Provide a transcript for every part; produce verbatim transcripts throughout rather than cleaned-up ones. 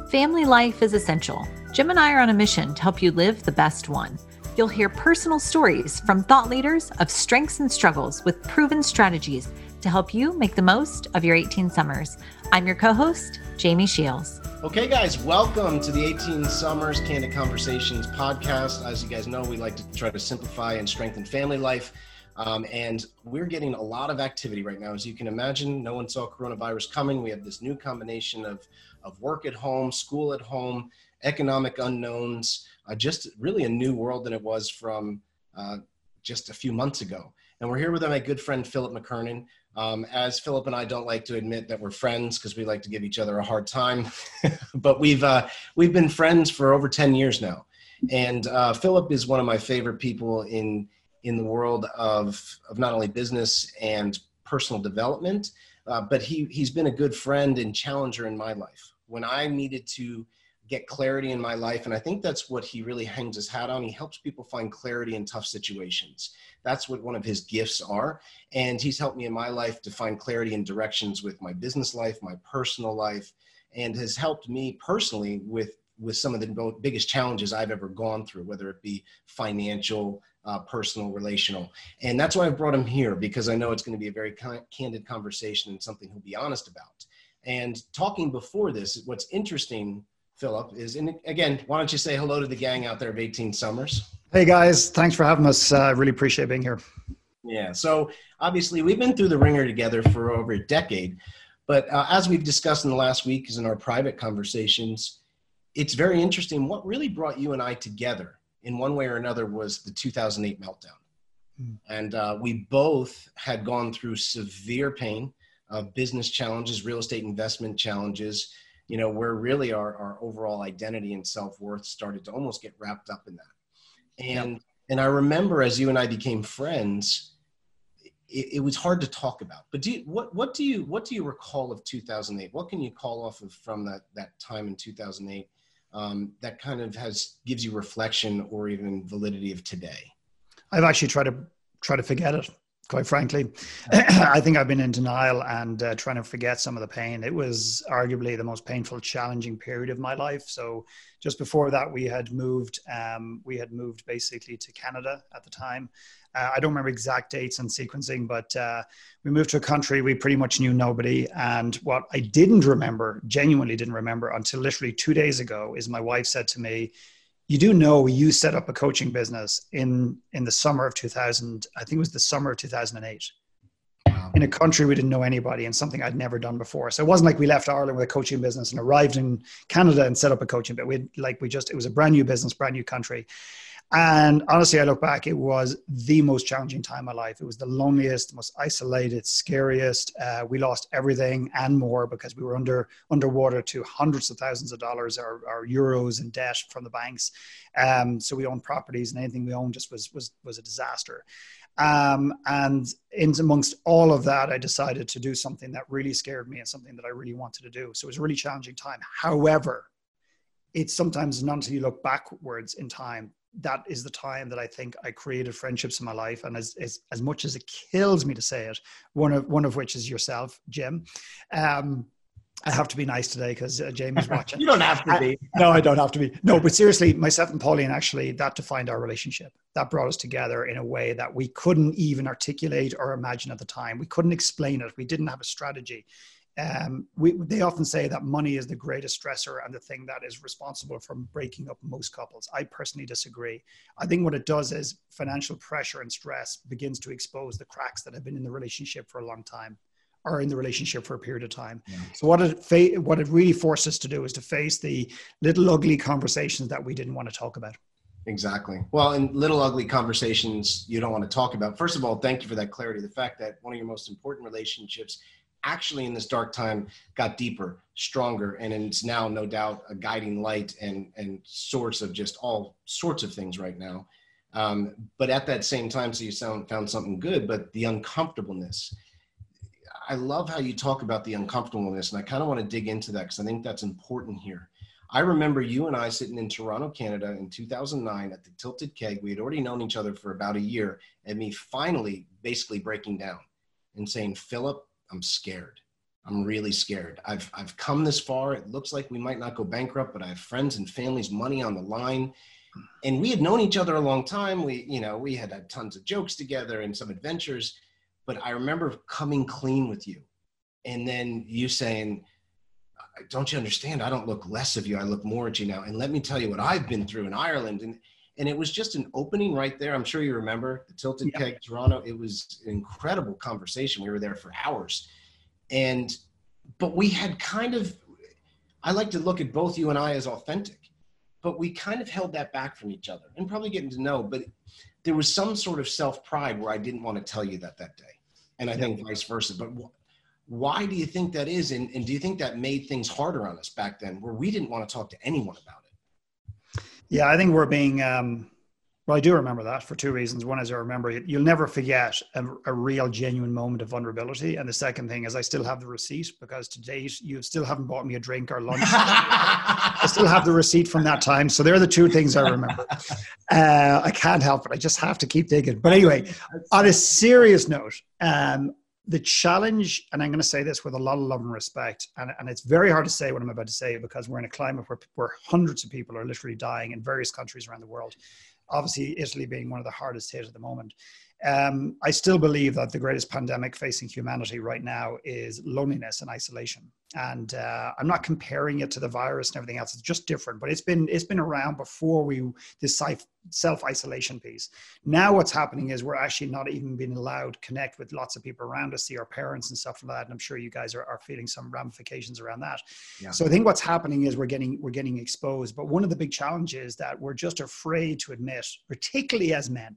Family life is essential. Jim and I are on a mission to help you live the best one. You'll hear personal stories from thought leaders of strengths and struggles with proven strategies to help you make the most of your eighteen summers. I'm your co-host, Jamie Shields. Okay, guys, welcome to the eighteen Summers Candid Conversations podcast. As you guys know, we like to try to simplify and strengthen family life. Um, and we're getting a lot of activity right now. As you can imagine, no one saw coronavirus coming. We have this new combination of, of work at home, school at home, economic unknowns, uh, just really a new world than it was from uh, just a few months ago. And we're here with my good friend, Philip McKernan. Um, as Philip and I don't like to admit that we're friends because we like to give each other a hard time, but we've uh, we've been friends for over ten years now. And uh, Philip is one of my favorite people in in the world of, of not only business and personal development, uh, but he, he's been a good friend and challenger in my life. When I needed to get clarity in my life, and I think that's what he really hangs his hat on, he helps people find clarity in tough situations. That's what one of his gifts are. And he's helped me in my life to find clarity and directions with my business life, my personal life, and has helped me personally with, with some of the biggest challenges I've ever gone through, whether it be financial, Uh, personal, relational. And that's why I brought him here, because I know it's going to be a very con- candid conversation and something he'll be honest about. And talking before this, what's interesting, Philip, is, and again, why don't you say hello to the gang out there of eighteen Summers? Hey guys, thanks for having us. I uh, really appreciate being here. Yeah, so obviously we've been through the ringer together for over a decade, but uh, as we've discussed in the last week in our private conversations, it's very interesting what really brought you and I together in one way or another was the two thousand eight meltdown. Mm. And uh, we both had gone through severe pain of business challenges, real estate investment challenges, you know, where really our, our overall identity and self-worth started to almost get wrapped up in that. And, yep. and I remember as you and I became friends, it, it was hard to talk about, but do you, what, what do you, what do you recall of two thousand eight? What can you call off of from that, that time in two thousand eight? Um, that kind of has gives you reflection or even validity of today? I've actually tried to try to forget it, quite frankly. I think I've been in denial and uh, trying to forget some of the pain. It was arguably the most painful, challenging period of my life. So just before that, we had moved. Um, we had moved basically to Canada at the time. Uh, I don't remember exact dates and sequencing, but uh, we moved to a country we pretty much knew nobody. And what I didn't remember, genuinely didn't remember until literally two days ago, is my wife said to me, "You do know you set up a coaching business in, in the summer of two thousand, I think it was the summer of two thousand eight, wow. in a country we didn't know anybody and something I'd never done before." So it wasn't like we left Ireland with a coaching business and arrived in Canada and set up a coaching, but we like we just, it was a brand new business, brand new country. And honestly, I look back, it was the most challenging time of my life. It was the loneliest, most isolated, scariest. Uh, we lost everything and more because we were under underwater to hundreds of thousands of dollars or, or euros in debt from the banks. Um, so we owned properties and anything we owned just was was was a disaster. Um, and in amongst all of that, I decided to do something that really scared me and something that I really wanted to do. So it was a really challenging time. However, it's sometimes not until you look backwards in time, that is the time that I think I created friendships in my life. And as, as, as much as it kills me to say it, one of, one of which is yourself, Jim. Um, I have to be nice today because uh, Jamie's watching. You don't have to be. I, no, I don't have to be. No, but seriously, myself and Pauline, actually, that defined our relationship. That brought us together in a way that we couldn't even articulate or imagine at the time. We couldn't explain it. We didn't have a strategy. Um, we, they often say that money is the greatest stressor and the thing that is responsible for breaking up most couples. I personally disagree. I think what it does is financial pressure and stress begins to expose the cracks that have been in the relationship for a long time or in the relationship for a period of time. Yeah. So what it, fa- what it really forced us to do is to face the little ugly conversations that we didn't want to talk about. Exactly. Well, in little ugly conversations you don't want to talk about. First of all, thank you for that clarity. The fact that one of your most important relationships actually in this dark time got deeper, stronger, and it's now no doubt a guiding light and, and source of just all sorts of things right now. Um, but at that same time, so you sound, found something good, but the uncomfortableness. I love how you talk about the uncomfortableness, and I kind of want to dig into that because I think that's important here. I remember you and I sitting in Toronto, Canada in two thousand nine at the Tilted Keg. We had already known each other for about a year, and me finally basically breaking down and saying, "Philip, I'm scared. I'm really scared. I've, I've come this far. It looks like we might not go bankrupt, but I have friends and family's money on the line. And we had known each other a long time. We, you know, we had had tons of jokes together and some adventures, but I remember coming clean with you. And then you saying, don't you understand? I don't look less of you. I look more at you now. And let me tell you what I've been through in Ireland. And, and it was just an opening right there. I'm sure you remember the Tilted Yeah. Keg, Toronto. It was an incredible conversation. We were there for hours. And, but we had kind of, I like to look at both you and I as authentic, but we kind of held that back from each other and probably getting to know, but there was some sort of self-pride where I didn't want to tell you that that day. And I yeah. think vice versa. But wh- why do you think that is? And, and do you think that made things harder on us back then where we didn't want to talk to anyone about it? Yeah, I think we're being, um, well, I do remember that for two reasons. One is I remember it. You'll never forget a, a real genuine moment of vulnerability. And the second thing is I still have the receipt because to date, you still haven't bought me a drink or lunch. I still have the receipt from that time. So they're the two things I remember. Uh, I can't help it. I just have to keep digging. But anyway, on a serious note, um, the challenge, and I'm going to say this with a lot of love and respect, and, and it's very hard to say what I'm about to say because we're in a climate where, where hundreds of people are literally dying in various countries around the world. Obviously, Italy being one of the hardest hit at the moment. Um, I still believe that the greatest pandemic facing humanity right now is loneliness and isolation. And uh, I'm not comparing it to the virus and everything else. It's just different, but it's been it's been around before we this self-isolation piece. Now what's happening is we're actually not even being allowed to connect with lots of people around us, see our parents and stuff like that. And I'm sure you guys are, are feeling some ramifications around that. Yeah. So I think what's happening is we're getting we're getting exposed. But one of the big challenges that we're just afraid to admit, particularly as men.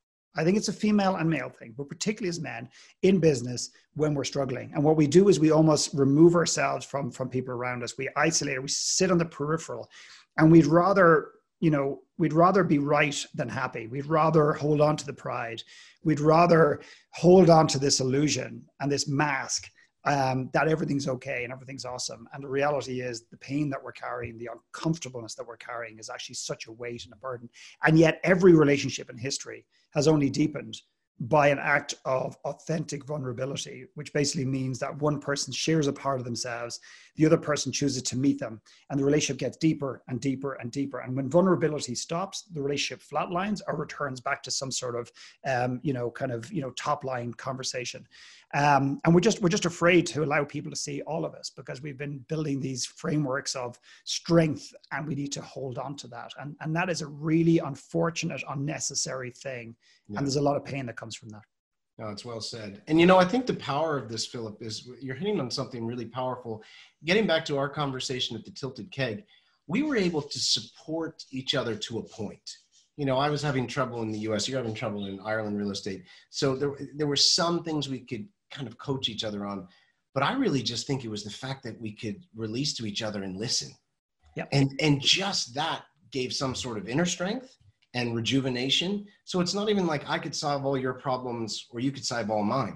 I think it's a female and male thing, but particularly as men in business when we're struggling. And what we do is we almost remove ourselves from, from people around us. We isolate, we sit on the peripheral, and we'd rather, you know, we'd rather be right than happy. We'd rather hold on to the pride. We'd rather hold on to this illusion and this mask um, that everything's okay and everything's awesome. And the reality is the pain that we're carrying, the uncomfortableness that we're carrying is actually such a weight and a burden. And yet every relationship in history has only deepened by an act of authentic vulnerability, which basically means that one person shares a part of themselves, the other person chooses to meet them, and the relationship gets deeper and deeper and deeper. And when vulnerability stops, the relationship flatlines or returns back to some sort of, um, you know, kind of, you know, top line conversation. Um, and we're just, we're just afraid to allow people to see all of us because we've been building these frameworks of strength and we need to hold on to that. And, and that is a really unfortunate, unnecessary thing. Yeah. And there's a lot of pain that comes from that. No, it's well said. And, you know, I think the power of this, Philip, is you're hitting on something really powerful. Getting back to our conversation at the Tilted Keg, we were able to support each other to a point. You know, I was having trouble in the U S, you're having trouble in Ireland real estate. So there, there were some things we could kind of coach each other on. But I really just think it was the fact that we could release to each other and listen. Yep. And, and just that gave some sort of inner strength and rejuvenation. So it's not even like I could solve all your problems or you could solve all mine,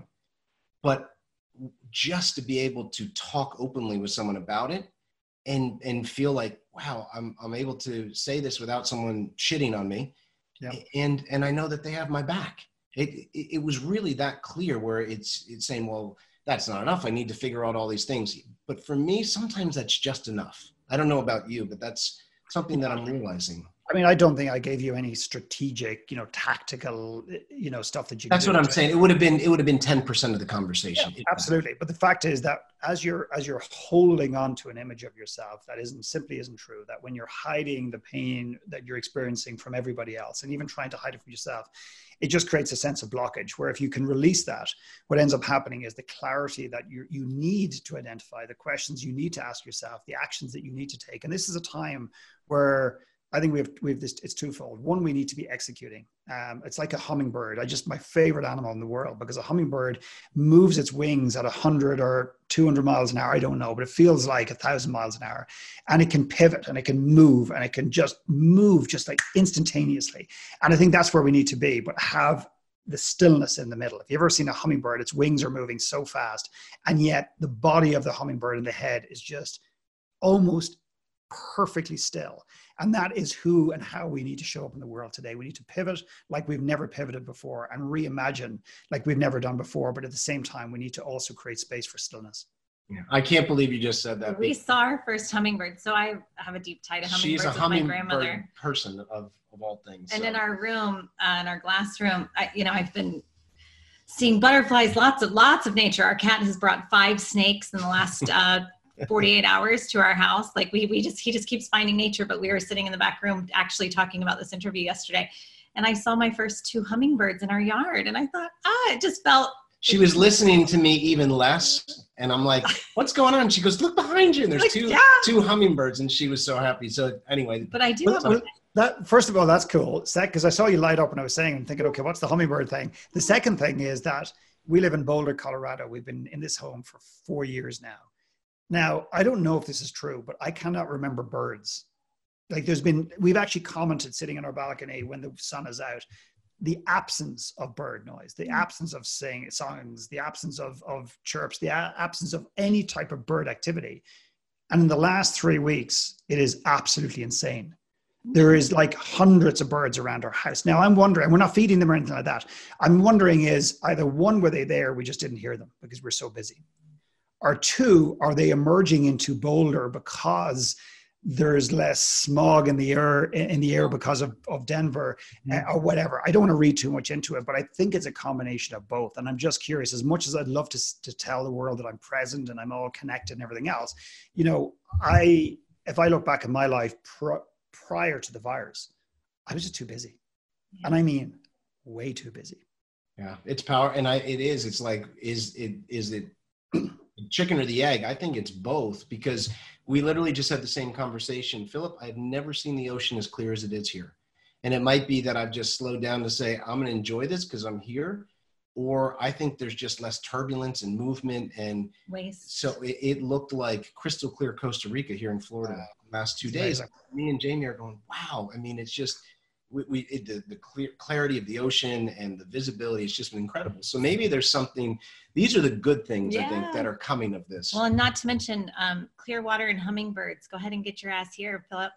but just to be able to talk openly with someone about it and, and feel like, wow, I'm, I'm able to say this without someone shitting on me. Yeah. And, and I know that they have my back. It, it, it was really that clear where it's, it's saying, well, that's not enough. I need to figure out all these things. But for me, sometimes that's just enough. I don't know about you, but that's something that I'm realizing. I mean, I don't think I gave you any strategic, you know, tactical, you know, stuff that you. That's what I'm saying. It would have been, it would have been ten percent of the conversation. Yeah, absolutely. But the fact is that as you're, as you're holding on to an image of yourself, that isn't simply isn't true, that when you're hiding the pain that you're experiencing from everybody else and even trying to hide it from yourself, it just creates a sense of blockage where if you can release that, what ends up happening is the clarity that you you need to identify, the questions you need to ask yourself, the actions that you need to take. And this is a time where I think we have, we have this, it's twofold. One, we need to be executing. Um, it's like a hummingbird. I just, my favorite animal in the world, because a hummingbird moves its wings at a hundred or two hundred miles an hour. I don't know, but it feels like a thousand miles an hour, and it can pivot and it can move and it can just move just like instantaneously. And I think that's where we need to be, but have the stillness in the middle. If you've ever seen a hummingbird, its wings are moving so fast, and yet the body of the hummingbird and the head is just almost perfectly still. And that is who and how we need to show up in the world today. We need to pivot like we've never pivoted before and reimagine like we've never done before. But at the same time, we need to also create space for stillness. Yeah. I can't believe you just said that. We saw our first hummingbird. So I have a deep tie to hummingbirds. She's a with hummingbird my grandmother. person of, of all things. And so. in our room, uh, in our glass room, I, you know, I've been seeing butterflies, lots of, lots of nature. Our cat has brought five snakes in the last uh, forty-eight hours to our house. Like we, we just, he just keeps finding nature, but we were sitting in the back room actually talking about this interview yesterday. And I saw my first two hummingbirds in our yard. And I thought, ah, it just felt. She was listening to me even less. And I'm like, what's going on? She goes, look behind you. And there's like, two, yeah. two hummingbirds. And she was so happy. So anyway. But I do. Well, well, that, first of all, that's cool. Sec, because I saw you light up and I was saying, I'm thinking, okay, what's the hummingbird thing? The second thing is that we live in Boulder, Colorado. We've been in this home for four years now. Now, I don't know if this is true, but I cannot remember birds. Like there's been, we've actually commented sitting on our balcony when the sun is out, the absence of bird noise, the absence of sing songs, the absence of, of chirps, the a- absence of any type of bird activity. And in the last three weeks, it is absolutely insane. There is like hundreds of birds around our house. Now I'm wondering, we're not feeding them or anything like that. I'm wondering is either one, were they there? We just didn't hear them because we're so busy. Or two, are they emerging into Boulder because there's less smog in the air in the air because of, of Denver mm-hmm. uh, or whatever. I don't want to read too much into it, but I think it's a combination of both. And I'm just curious, as much as I'd love to, to tell the world that I'm present and I'm all connected and everything else, you know, I, if I look back at my life pr- prior to the virus, I was just too busy. Yeah. And I mean, way too busy. Yeah, it's power. And I, it is, it's like, is it, is it chicken or the egg? I think it's both, because we literally just had the same conversation. Philip, I've never seen the ocean as clear as it is here. And it might be that I've just slowed down to say, I'm going to enjoy this because I'm here. Or I think there's just less turbulence and movement. And waste. So it, it looked like crystal clear Costa Rica here in Florida wow. the last two days. Amazing. Me and Jamie are going, wow. I mean, it's just, we, we it, the, the clear clarity of the ocean and the visibility, it's just been incredible. So maybe there's something, these are the good things yeah. I think that are coming of this. Well, and not to mention um, clear water and hummingbirds. Go ahead and get your ass here, Philip.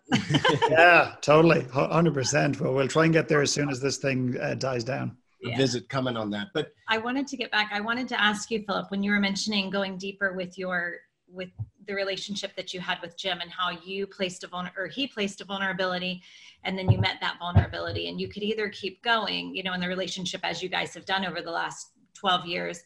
Yeah, totally. one hundred percent. Well, we'll try and get there as soon as this thing uh, dies down. Yeah. Visit coming on that. But I wanted to get back. I wanted to ask you, Philip, when you were mentioning going deeper with your, with the relationship that you had with Jim and how you placed a vulner or he placed a vulnerability and then you met that vulnerability and you could either keep going, you know, in the relationship as you guys have done over the last twelve years,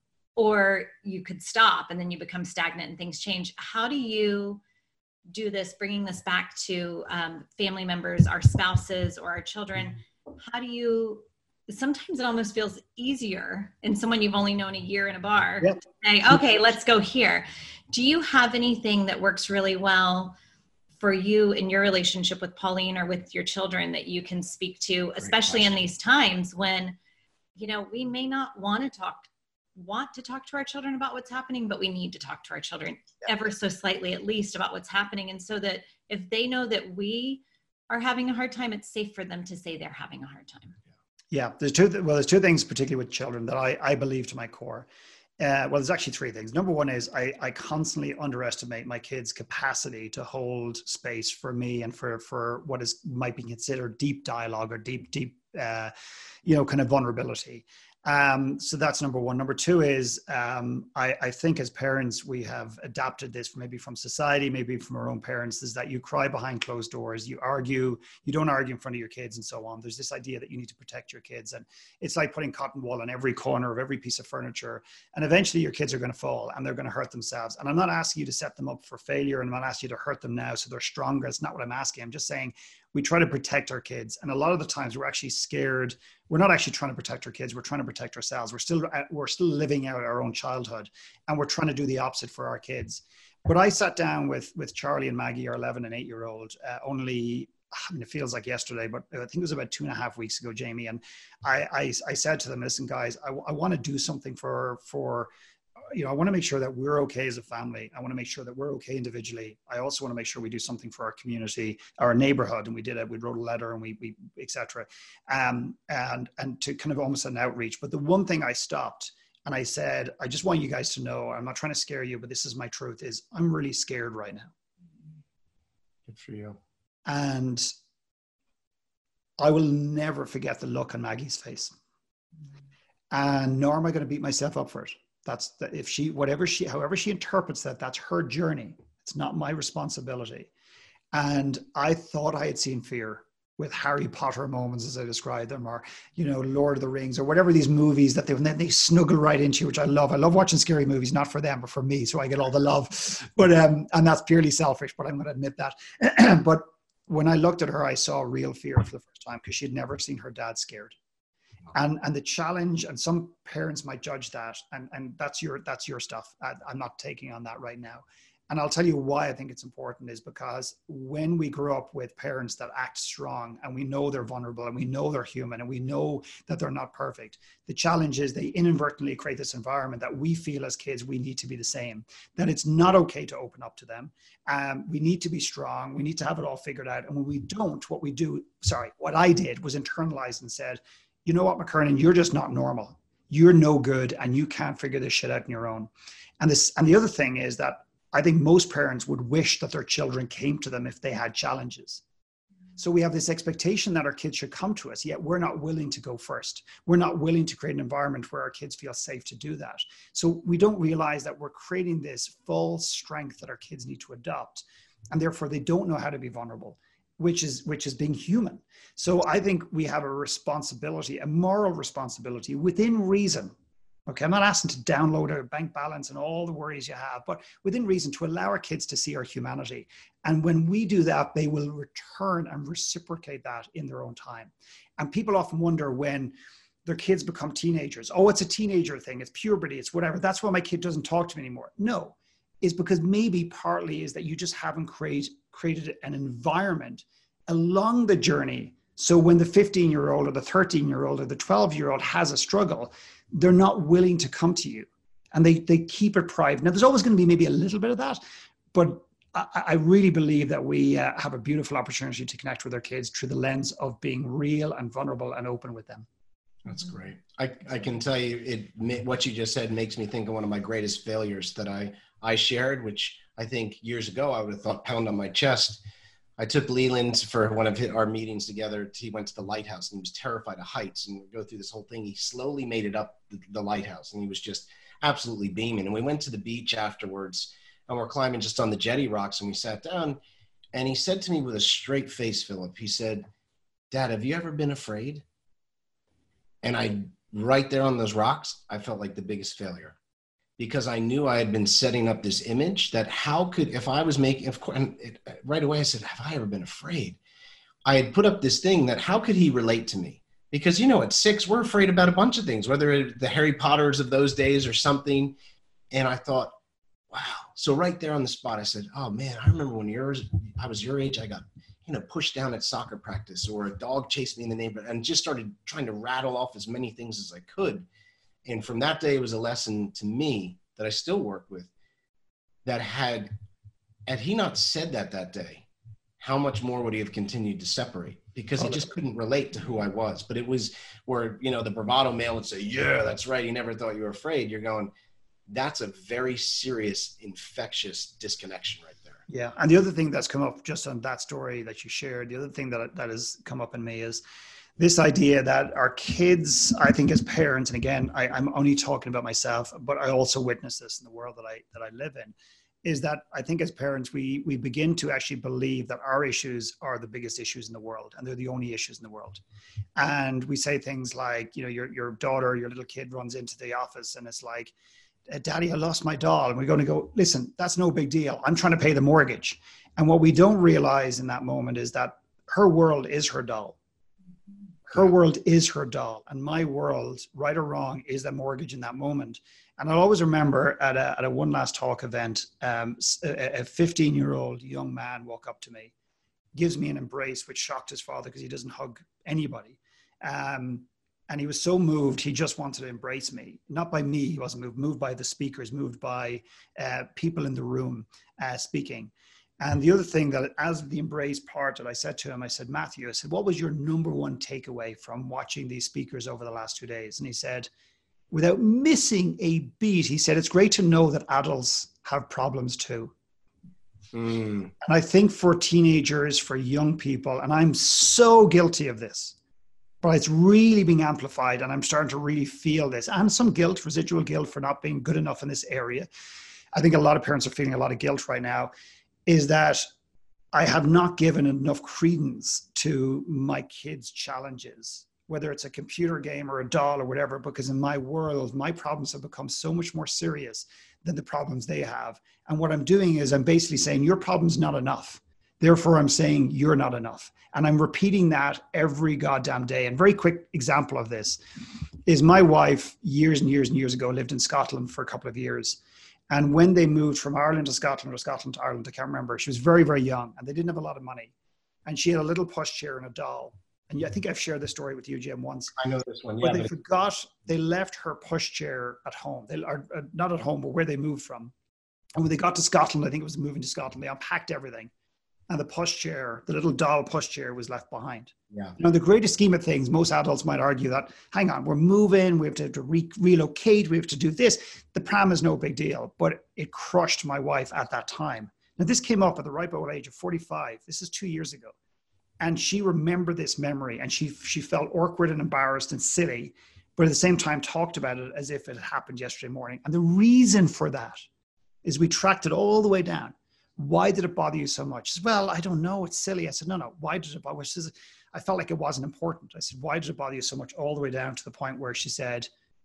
or you could stop and then you become stagnant and things change. How do you do this, bringing this back to um, family members, our spouses or our children? How do you, sometimes it almost feels easier in someone you've only known a year in a bar yep. to say, okay, let's go here. Do you have anything that works really well for you in your relationship with Pauline or with your children that you can speak to, especially in these times when, you know, we may not want to talk, want to talk to our children about what's happening, but we need to talk to our children yep. ever so slightly, at least, about what's happening. And so that if they know that we are having a hard time, it's safe for them to say they're having a hard time. Yeah, there's two. Well, there's two things, particularly with children, that I, I believe to my core. Uh, well, there's actually three things. Number one is I, I constantly underestimate my kids' capacity to hold space for me and for for what is might be considered deep dialogue or deep, deep, uh, you know, kind of vulnerability. Um, so that's number one. Number two is um, I, I think as parents, we have adapted this maybe from society, maybe from our own parents, is that you cry behind closed doors, you argue, you don't argue in front of your kids and so on. There's this idea that you need to protect your kids. And it's like putting cotton wool on every corner of every piece of furniture. And eventually your kids are going to fall and they're going to hurt themselves. And I'm not asking you to set them up for failure. And I'm not asking you to hurt them now so they're stronger. It's not what I'm asking. I'm just saying we try to protect our kids. And a lot of the times we're actually scared. We're not actually trying to protect our kids. We're trying to protect ourselves. We're still, we're still living out our own childhood and we're trying to do the opposite for our kids. But I sat down with, with Charlie and Maggie, our eleven and eight year old, uh, only, I mean, it feels like yesterday, but I think it was about two and a half weeks ago, Jamie. And I, I, I said to them, listen, guys, I, I want to do something for, for, you know, I want to make sure that we're okay as a family. I want to make sure that we're okay individually. I also want to make sure we do something for our community, our neighborhood. And we did it. We wrote a letter and we, we et cetera. Um, and, and to kind of almost an outreach. But the one thing I stopped and I said, I just want you guys to know, I'm not trying to scare you, but this is my truth, is I'm really scared right now. Good for you. And I will never forget the look on Maggie's face. And nor am I going to beat myself up for it. That's the, if she, whatever she, however she interprets that, that's her journey. It's not my responsibility. And I thought I had seen fear with Harry Potter moments, as I described them, or, you know, Lord of the Rings, or whatever these movies that they, and then they snuggle right into, which I love. I love watching scary movies, not for them, but for me. So I get all the love, but, um, and that's purely selfish, but I'm going to admit that. But when I looked at her, I saw real fear for the first time because she had never seen her dad scared. And, and the challenge, and some parents might judge that, and, and that's your, that's your stuff. I, I'm not taking on that right now. And I'll tell you why I think it's important is because when we grow up with parents that act strong and we know they're vulnerable and we know they're human and we know that they're not perfect, the challenge is they inadvertently create this environment that we feel as kids we need to be the same, that it's not okay to open up to them. Um, we need to be strong. We need to have it all figured out. And when we don't, what we do, sorry, what I did was internalize and said, you know what, McKernan, you're just not normal. You're no good and you can't figure this shit out on your own. And this, and the other thing is that I think most parents would wish that their children came to them if they had challenges. So we have this expectation that our kids should come to us, yet we're not willing to go first. We're not willing to create an environment where our kids feel safe to do that. So we don't realize that we're creating this false strength that our kids need to adopt, and therefore they don't know how to be vulnerable, which is, which is being human. So I think we have a responsibility, a moral responsibility within reason. Okay, I'm not asking to download a bank balance and all the worries you have, but within reason to allow our kids to see our humanity. And when we do that, they will return and reciprocate that in their own time. And people often wonder when their kids become teenagers, oh, it's a teenager thing, it's puberty, it's whatever. That's why my kid doesn't talk to me anymore. No, it's because maybe partly is that you just haven't create, created an environment along the journey. So when the fifteen year old or the thirteen year old or the twelve year old has a struggle, they're not willing to come to you and they, they keep it private. Now there's always going to be maybe a little bit of that, but I, I really believe that we uh, have a beautiful opportunity to connect with our kids through the lens of being real and vulnerable and open with them. That's great. I, I can tell you it, what you just said makes me think of one of my greatest failures that I, I shared, which I think years ago I would have thought pound on my chest. I took Leland for one of our meetings together. He went to the lighthouse and he was terrified of heights, and we go through this whole thing. He slowly made it up the, the lighthouse and he was just absolutely beaming. And we went to the beach afterwards and we're climbing just on the jetty rocks, and we sat down and he said to me with a straight face, Philip, he said, Dad, have you ever been afraid? And I, right there on those rocks, I felt like the biggest failure, because I knew I had been setting up this image that how could, if I was making, of course, and it, right away I said, have I ever been afraid? I had put up this thing that how could he relate to me? Because, you know, at six, we're afraid about a bunch of things, whether it, the Harry Potters of those days or something. And I thought, wow. So right there on the spot, I said, oh man, I remember when yours, I was your age, I got, you know, pushed down at soccer practice, or a dog chased me in the neighborhood, and just started trying to rattle off as many things as I could. And from that day, it was a lesson to me that I still work with, that had, had he not said that that day, how much more would he have continued to separate? Because he just couldn't relate to who I was. But it was where, you know, the bravado male would say, yeah, that's right, he never thought you were afraid. You're going, that's a very serious, infectious disconnection right there. Yeah. And the other thing that's come up just on that story that you shared, the other thing that, that has come up in me is this idea that our kids, I think as parents, and again, I, I'm only talking about myself, but I also witness this in the world that I that I live in, is that I think as parents, we we begin to actually believe that our issues are the biggest issues in the world, and they're the only issues in the world. And we say things like, you know, your your daughter, your little kid runs into the office and it's like, Daddy, I lost my doll. And we're going to go, listen, that's no big deal. I'm trying to pay the mortgage. And what we don't realize in that moment is that her world is her doll. Her world is her doll, and my world, right or wrong, is the mortgage in that moment. And I'll always remember at a, at a One Last Talk event, um, a fifteen-year-old young man walked up to me, gives me an embrace, which shocked his father because he doesn't hug anybody. Um, and he was so moved, he just wanted to embrace me. Not by me, he wasn't moved, moved by the speakers, moved by uh, people in the room uh, speaking. And the other thing that as the embrace part that I said to him, I said, Matthew, I said, what was your number one takeaway from watching these speakers over the last two days? And he said, without missing a beat, he said, it's great to know that adults have problems too. Mm. And I think for teenagers, for young people, and I'm so guilty of this, but it's really being amplified, and I'm starting to really feel this, and some guilt, residual guilt for not being good enough in this area. I think a lot of parents are feeling a lot of guilt right now, is that I have not given enough credence to my kids' challenges, whether it's a computer game or a doll or whatever, because in my world, my problems have become so much more serious than the problems they have. And what I'm doing is I'm basically saying, your problem's not enough. Therefore, I'm saying you're not enough. And I'm repeating that every goddamn day. And very quick example of this is my wife years and years and years ago lived in Scotland for a couple of years. And when they moved from Ireland to Scotland or Scotland to Ireland, I can't remember, she was very, very young and they didn't have a lot of money. And she had a little pushchair and a doll. And I think I've shared this story with you, Jim, once. I know this one, yeah. Where they forgot, they left her pushchair at home. They are uh, not at home, but where they moved from. And when they got to Scotland, I think it was moving to Scotland, they unpacked everything. And the pushchair, the little doll pushchair was left behind. Yeah. Now, the greatest scheme of things, most adults might argue that, hang on, we're moving, we have to, to re- relocate, we have to do this. The pram is no big deal, but it crushed my wife at that time. Now, this came up at the ripe old age of forty-five. This is two years ago. And she remembered this memory, and she she felt awkward and embarrassed and silly, but at the same time talked about it as if it had happened yesterday morning. And the reason for that is we tracked it all the way down. Why did it bother you so much? She said, well, I don't know. It's silly. I said, no, no. Why did it bother you? She said, I felt like it wasn't important. I said, why did it bother you so much? All the way down to the point where she said,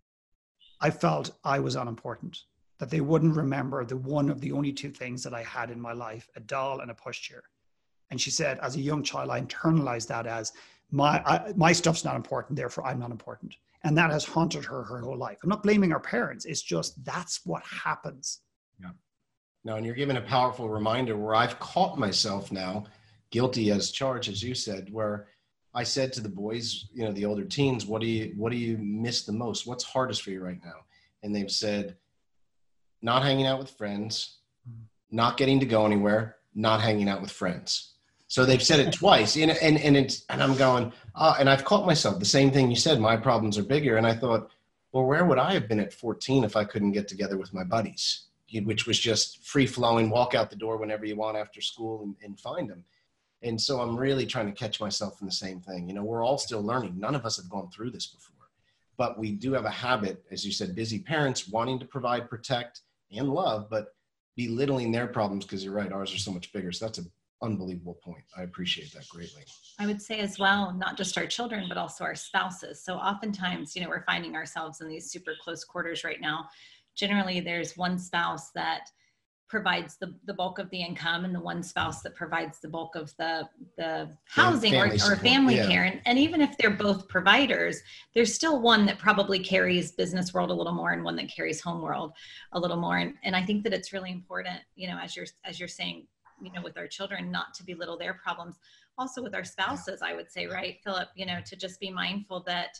I felt I was unimportant, that they wouldn't remember the one of the only two things that I had in my life, a doll and a pushchair. And she said, as a young child, I internalized that as my, I, my stuff's not important, therefore I'm not important. And that has haunted her her whole life. I'm not blaming our parents. It's just, that's what happens. Yeah. No, and you're giving a powerful reminder where I've caught myself now, guilty as charged, as you said, where I said to the boys, you know, the older teens, what do you, what do you miss the most? What's hardest for you right now? And they've said, not hanging out with friends, not getting to go anywhere, not hanging out with friends. So they've said it twice, and and and, it's, and I'm going, uh, and I've caught myself, the same thing you said, my problems are bigger. And I thought, well, where would I have been at fourteen if I couldn't get together with my buddies, which was just free flowing, walk out the door whenever you want after school and, and find them. And so I'm really trying to catch myself in the same thing. You know, we're all still learning. None of us have gone through this before, but we do have a habit, as you said, busy parents wanting to provide, protect, and love, but belittling their problems because you're right, ours are so much bigger. So that's an unbelievable point. I appreciate that greatly. I would say as well, not just our children, but also our spouses. So oftentimes, you know, we're finding ourselves in these super close quarters right now. Generally, there's one spouse that provides the, the bulk of the income and the one spouse that provides the bulk of the, the housing family or, or family yeah. care. And, and even if they're both providers, there's still one that probably carries business world a little more and one that carries home world a little more. And, and I think that it's really important, you know, as you're, as you're saying, you know, with our children, not to belittle their problems. Also with our spouses, I would say, right, Philip, you know, to just be mindful that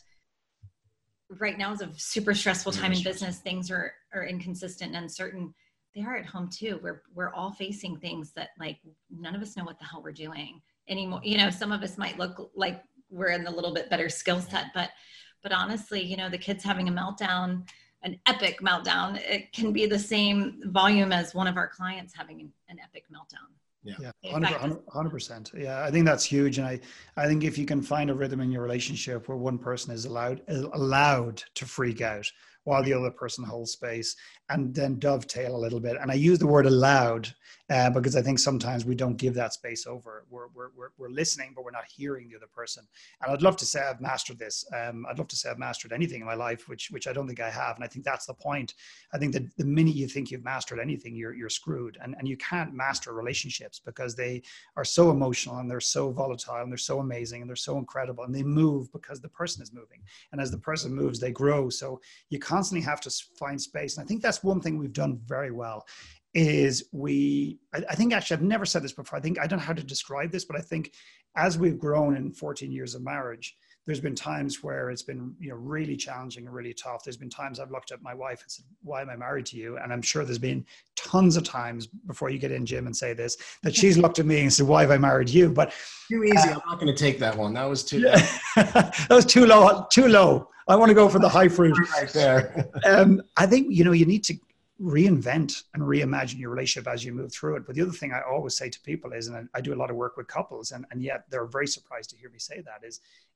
right now is a super stressful time in business. Things are, are inconsistent and uncertain. They are at home too. We're, we're all facing things that like, none of us know what the hell we're doing anymore. You know, some of us might look like we're in a little bit better skill set, but, but honestly, you know, the kid's having a meltdown, an epic meltdown. It can be the same volume as one of our clients having an, an epic meltdown. Yeah, yeah, one hundred percent. Yeah, I think that's huge. And I, I think if you can find a rhythm in your relationship where one person is allowed allowed to freak out while the other person holds space and then dovetail a little bit. And I use the word allowed uh, because I think sometimes we don't give that space over. We're, we're, we're, we're listening, but we're not hearing the other person. And I'd love to say I've mastered this. Um, I'd love to say I've mastered anything in my life, which, which I don't think I have. And I think that's the point. I think that the minute you think you've mastered anything, you're, you're screwed. And, and you can't master relationships because they are so emotional and they're so volatile and they're so amazing and they're so incredible and they move because the person is moving. And as the person moves, they grow. So you constantly have to find space. And I think that's one thing we've done very well is we, I, I think actually I've never said this before. I think, I don't know how to describe this, but I think as we've grown in fourteen years of marriage, there's been times where it's been, you know, really challenging and really tough. There's been times I've looked at my wife and said, why am I married to you? And I'm sure there's been tons of times before you get in, Jim, and say this, that she's looked at me and said, why have I married you? But too easy. Uh, I'm not going to take that one. That was too, yeah. That was too low, too low. I want to go for the high fruit. Right there. um, I think, you know, you need to reinvent and reimagine your relationship as you move through it. But the other thing I always say to people is, and I, I do a lot of work with couples, and, and yet they're very surprised to hear me say that, is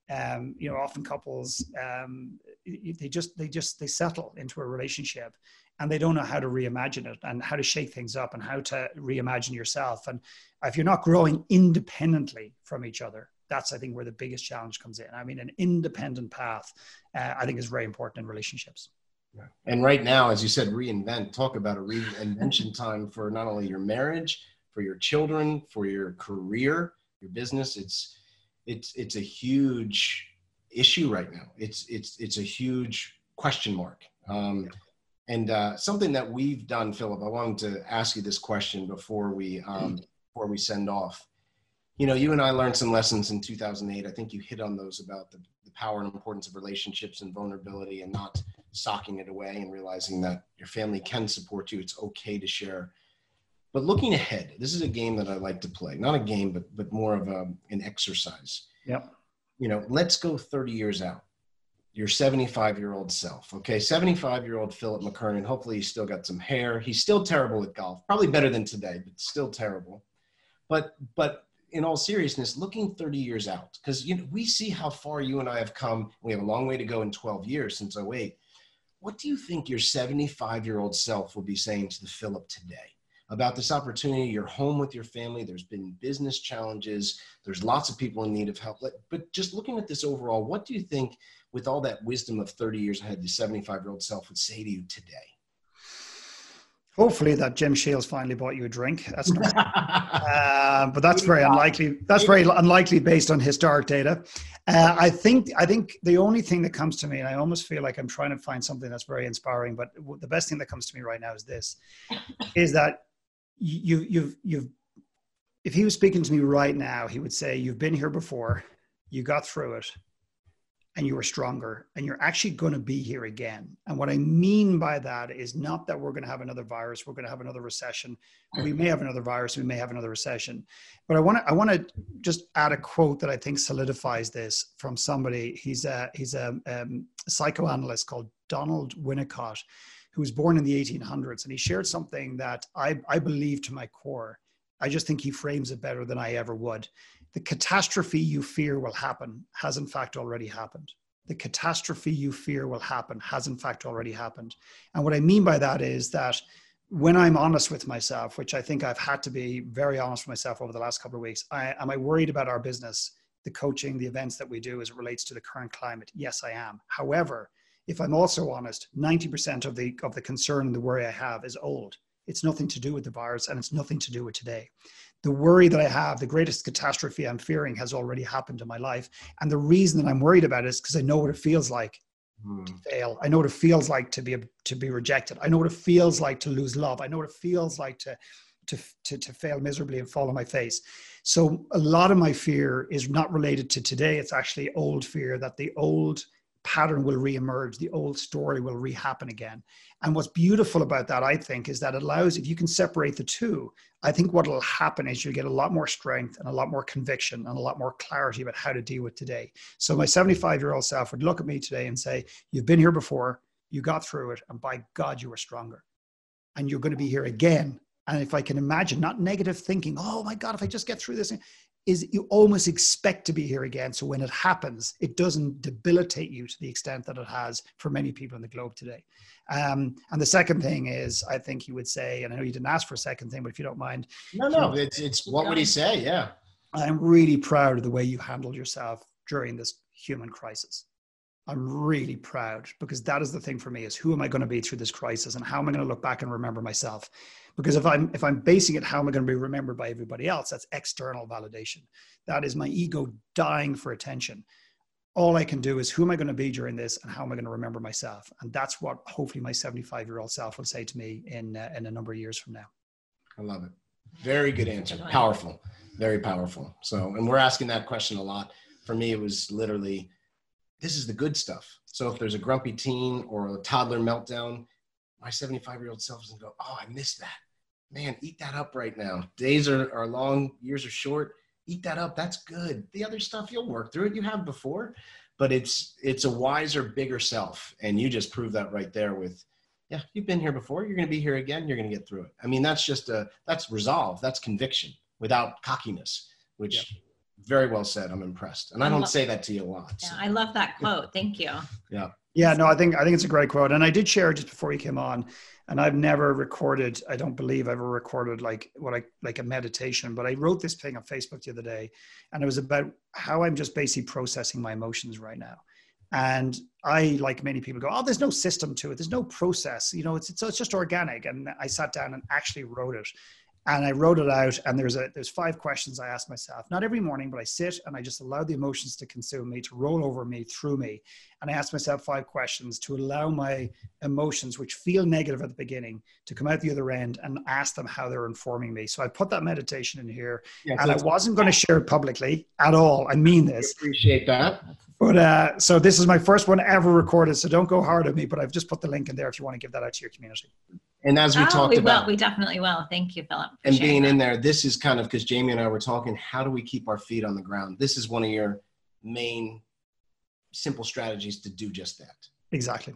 Um, you know, often couples, um, they just, they just, they settle into a relationship and they don't know how to reimagine it and how to shake things up and how to reimagine yourself. And if you're not growing independently from each other, that's, I think, where the biggest challenge comes in. I mean, an independent path, uh, I think, is very important in relationships. Yeah. And right now, as you said, reinvent, talk about a reinvention time for not only your marriage, for your children, for your career, your business. It's, it's, it's a huge issue right now. It's, it's, it's a huge question mark. Um, and uh, something that we've done, Philip, I wanted to ask you this question before we, um, before we send off. You know, you and I learned some lessons in two thousand eight. I think you hit on those about the, the power and importance of relationships and vulnerability and not socking it away and realizing that your family can support you. It's okay to share. But looking ahead, this is a game that I like to play. Not a game, but but more of a, an exercise. Yep. You know, let's go thirty years out. Your seventy-five-year-old self, okay? seventy-five-year-old Philip McKernan. Hopefully he's still got some hair. He's still terrible at golf. Probably better than today, but still terrible. But but in all seriousness, looking thirty years out, because you know we see how far you and I have come. We have a long way to go in twelve years since oh eight. What do you think your seventy-five-year-old self will be saying to the Philip today about this opportunity? You're home with your family. There's been business challenges. There's lots of people in need of help. But just looking at this overall, what do you think, with all that wisdom of thirty years ahead, the seventy-five-year-old self would say to you today? Hopefully that Jim Shields finally bought you a drink. That's not, uh, but that's very unlikely. That's very unlikely based on historic data. Uh, I think, I think the only thing that comes to me, and I almost feel like I'm trying to find something that's very inspiring, but the best thing that comes to me right now is this, is that you, you've, you've, if he was speaking to me right now, he would say, you've been here before, you got through it, and you were stronger, and you're actually going to be here again. And what I mean by that is not that we're going to have another virus, we're going to have another recession. We may have another virus, we may have another recession. But I want to I want to just add a quote that I think solidifies this from somebody. He's a he's a, um, a psychoanalyst called Donald Winnicott, who was born in the eighteen hundreds, and he shared something that I I believe to my core. I just think he frames it better than I ever would. The catastrophe you fear will happen has in fact already happened. The catastrophe you fear will happen has in fact already happened. And what I mean by that is that when I'm honest with myself, which I think I've had to be very honest with myself over the last couple of weeks, I, am I worried about our business, the coaching, the events that we do as it relates to the current climate? Yes, I am. However, if I'm also honest, ninety percent of the, of the concern and the worry I have is old. It's nothing to do with the virus, and it's nothing to do with today. The worry that I have, the greatest catastrophe I'm fearing, has already happened in my life. And the reason that I'm worried about it is because I know what it feels like hmm. to fail. I know what it feels like to be to be rejected. I know what it feels like to lose love. I know what it feels like to to to, to fail miserably and fall on my face. So a lot of my fear is not related to today. It's actually old fear that the old pattern will reemerge, the old story will rehappen again. And what's beautiful about that, I think, is that it allows, if you can separate the two, I think what will happen is you'll get a lot more strength and a lot more conviction and a lot more clarity about how to deal with today. So my seventy-five-year-old self would look at me today and say, you've been here before, you got through it, and by God, you were stronger. And you're going to be here again. And if I can imagine, not negative thinking, oh my God, if I just get through this, is you almost expect to be here again. So when it happens, it doesn't debilitate you to the extent that it has for many people in the globe today. Um, and the second thing is, I think he would say, and I know you didn't ask for a second thing, but if you don't mind. No, no, it's, it's what would he say? Yeah. I'm really proud of the way you handled yourself during this human crisis. I'm really proud, because that is the thing for me, is who am I going to be through this crisis, and how am I going to look back and remember myself? Because if I'm if I'm basing it, how am I going to be remembered by everybody else? That's external validation. That is my ego dying for attention. All I can do is, who am I going to be during this, and how am I going to remember myself? And that's what hopefully my seventy-five-year-old self will say to me in uh, in a number of years from now. I love it. Very good answer. Powerful. Very powerful. So, and we're asking that question a lot. For me, it was literally, this is the good stuff. So if there's a grumpy teen or a toddler meltdown, my seventy-five-year-old self is going to go, oh, I missed that. Man, eat that up right now. Days are, are long, years are short. Eat that up. That's good. The other stuff, you'll work through it. You have before. But it's it's a wiser, bigger self. And you just proved that right there with, yeah, you've been here before. You're going to be here again. You're going to get through it. I mean, that's just a, that's resolve. That's conviction without cockiness, which... Yeah. Very well said. I'm impressed. And I don't say that to you a lot. So. Yeah, I love that quote. Thank you. Yeah. Yeah, no, I think I think it's a great quote. And I did share just before you came on, and I've never recorded, I don't believe I've ever recorded like what I like a meditation, but I wrote this thing on Facebook the other day, and it was about how I'm just basically processing my emotions right now. And I, like many people, go, oh, there's no system to it. There's no process. You know, it's it's, it's just organic. And I sat down and actually wrote it. And I wrote it out, and there's a there's five questions I ask myself, not every morning, but I sit and I just allow the emotions to consume me, to roll over me, through me. And I ask myself five questions to allow my emotions, which feel negative at the beginning, to come out the other end and ask them how they're informing me. So I put that meditation in here, yeah, and so I wasn't going to share it publicly at all. I mean this. I appreciate that. But uh, so this is my first one ever recorded, so don't go hard at me, but I've just put the link in there if you want to give that out to your community. And as we oh, talked we about, will. We definitely will. Thank you, Philip. And being that. in there, this is kind of, because Jamie and I were talking, how do we keep our feet on the ground? This is one of your main simple strategies to do just that. Exactly.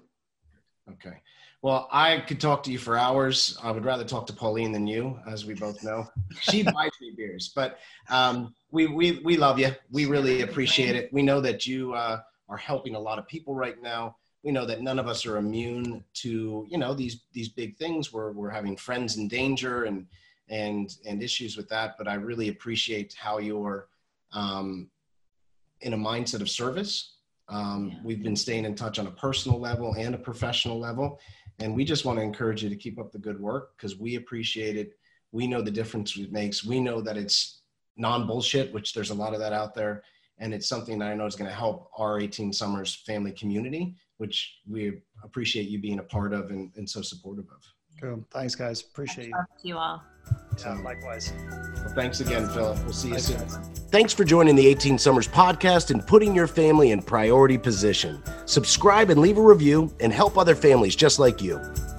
Okay. Well, I could talk to you for hours. I would rather talk to Pauline than you, as we both know. She buys me beers, but um, we, we, we love you. We really appreciate it. We know that you uh, are helping a lot of people right now. We know that none of us are immune to, you know, these these big things where we're having friends in danger and and and issues with that. But I really appreciate how you're um, in a mindset of service. Um, yeah. We've been staying in touch on a personal level and a professional level. And we just want to encourage you to keep up the good work, because we appreciate it. We know the difference it makes. We know that it's non-bullshit, which there's a lot of that out there. And it's something that I know is going to help our eighteen Summers family community, which we appreciate you being a part of and, and so supportive of. Cool. Thanks, guys. Appreciate you. To you all. Yeah, likewise. Well, thanks again, Philip. We'll see you Thanks, soon. Guys. Thanks for joining the eighteen Summers podcast and putting your family in priority position. Subscribe and leave a review and help other families just like you.